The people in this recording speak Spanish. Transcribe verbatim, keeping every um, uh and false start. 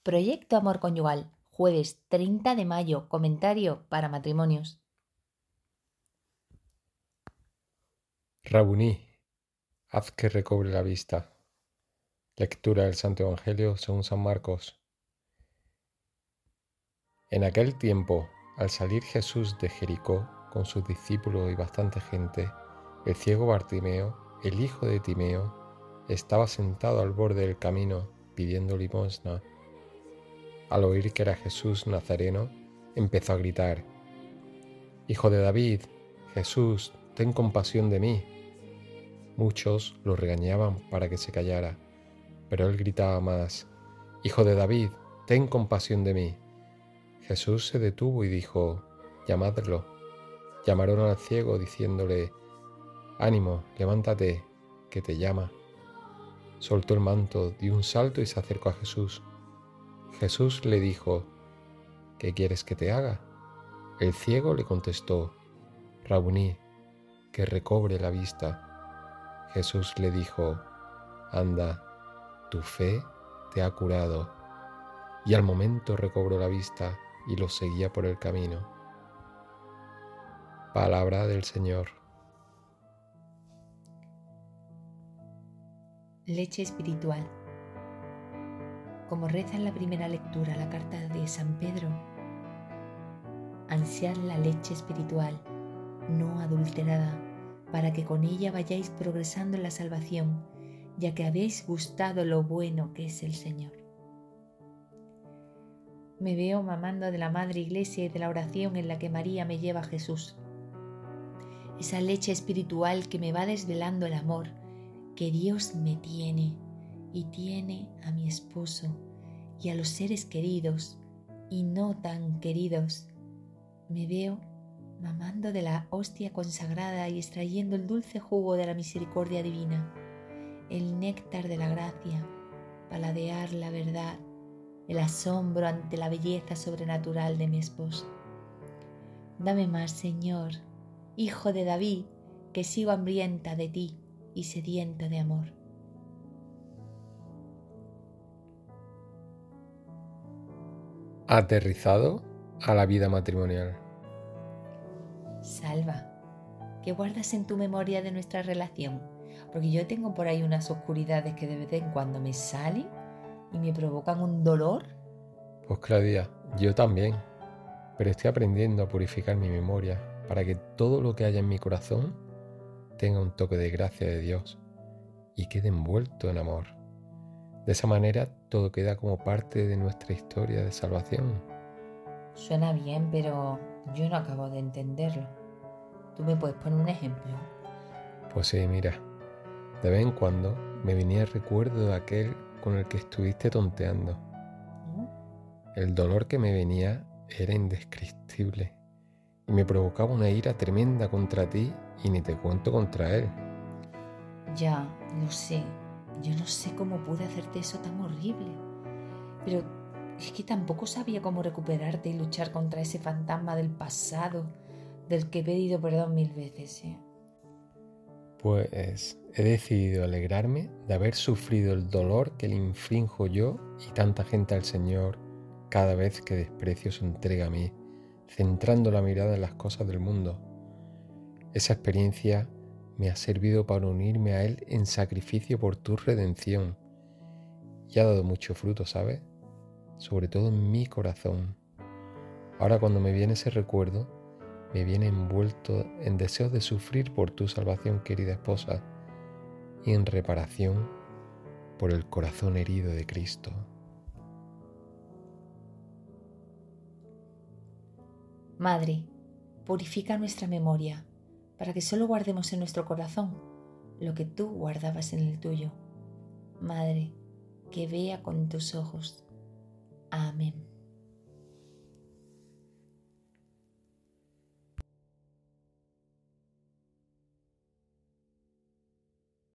Proyecto Amor Conyugal, jueves treinta de mayo, comentario para matrimonios. Rabuní, haz que recobre la vista. Lectura del Santo Evangelio según San Marcos. En aquel tiempo, al salir Jesús de Jericó con sus discípulos y bastante gente, el ciego Bartimeo, el hijo de Timeo, estaba sentado al borde del camino pidiendo limosna. Al oír que era Jesús Nazareno, empezó a gritar: «Hijo de David, Jesús, ten compasión de mí». Muchos lo regañaban para que se callara, pero él gritaba más: «Hijo de David, ten compasión de mí». Jesús se detuvo y dijo: «Llamadlo». Llamaron al ciego diciéndole: «Ánimo, levántate, que te llama». Soltó el manto, dio un salto y se acercó a Jesús. Jesús le dijo: «¿Qué quieres que te haga?». El ciego le contestó: «Rabuní, que recobre la vista». Jesús le dijo: «Anda, tu fe te ha curado». Y al momento recobró la vista y lo seguía por el camino. Palabra del Señor. Leche espiritual. Como reza en la primera lectura la carta de San Pedro, ansiad la leche espiritual, no adulterada, para que con ella vayáis progresando en la salvación, ya que habéis gustado lo bueno que es el Señor. Me veo mamando de la Madre Iglesia y de la oración en la que María me lleva a Jesús. Esa leche espiritual que me va desvelando el amor que Dios me tiene y tiene a mi esposo y a los seres queridos y no tan queridos. Me veo mamando de la hostia consagrada y extrayendo el dulce jugo de la misericordia divina, el néctar de la gracia, paladear la verdad, el asombro ante la belleza sobrenatural de mi esposo. Dame más, Señor, Hijo de David, que sigo hambrienta de ti y sedienta de amor. Aterrizado a la vida matrimonial. Salva, ¿qué guardas en tu memoria de nuestra relación? Porque yo tengo por ahí unas oscuridades que de vez en cuando me salen y me provocan un dolor. Pues Claudia, yo también, pero estoy aprendiendo a purificar mi memoria para que todo lo que haya en mi corazón tenga un toque de gracia de Dios y quede envuelto en amor. De esa manera todo queda como parte de nuestra historia de salvación. Suena bien, pero yo no acabo de entenderlo. ¿Tú me puedes poner un ejemplo? Pues sí, mira, de vez en cuando me venía el recuerdo de aquel con el que estuviste tonteando. ¿Mm? El dolor que me venía era indescriptible y me provocaba una ira tremenda contra ti y ni te cuento contra él. Ya, lo sé. Yo no sé cómo pude hacerte eso tan horrible. Pero es que tampoco sabía cómo recuperarte y luchar contra ese fantasma del pasado del que he pedido perdón mil veces. ¿eh? Pues he decidido alegrarme de haber sufrido el dolor que le inflijo yo y tanta gente al Señor cada vez que desprecio su entrega a mí, centrando la mirada en las cosas del mundo. Esa experiencia me ha servido para unirme a Él en sacrificio por tu redención y ha dado mucho fruto, ¿sabes? Sobre todo en mi corazón. Ahora cuando me viene ese recuerdo, me viene envuelto en deseos de sufrir por tu salvación, querida esposa, y en reparación por el corazón herido de Cristo. Madre, purifica nuestra memoria para que solo guardemos en nuestro corazón lo que tú guardabas en el tuyo. Madre, que vea con tus ojos. Amén.